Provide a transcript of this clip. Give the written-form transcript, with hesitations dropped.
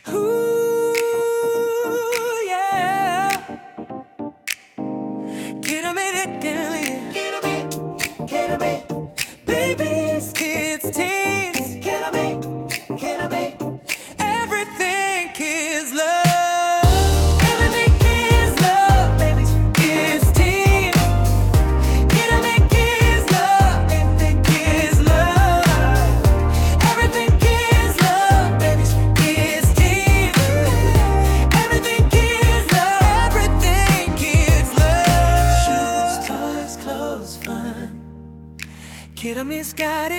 Ooh, yeah. Get 'em in. Babies, kids, teens. Get 'em in. Everything kids love. Everything kids love. Babies, kids, teens. Get 'em in, kids love. Everything kids love. Everything kids love. Babies, kids, teens. Everything kids love. Everything kids love. Shoes, toys, clothes, fun. Kid, I miss got it.